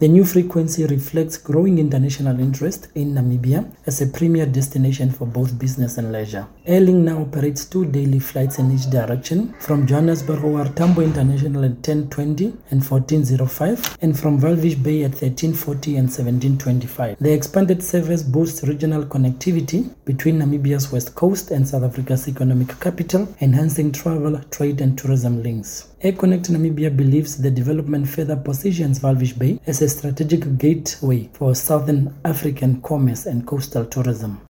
The new frequency reflects growing international interest in Namibia as a premier destination for both business and leisure. Airlink now operates 2 daily flights in each direction, from Johannesburg or Tambo International at 10:20 and 14:05, and from Walvis Bay at 13:40 and 17:25. The expanded service boosts regional connectivity between Namibia's west coast and South Africa's economic capital, enhancing travel, trade and tourism links. AirConnect Namibia believes the development further positions Walvis Bay as a strategic gateway for Southern African commerce and coastal tourism.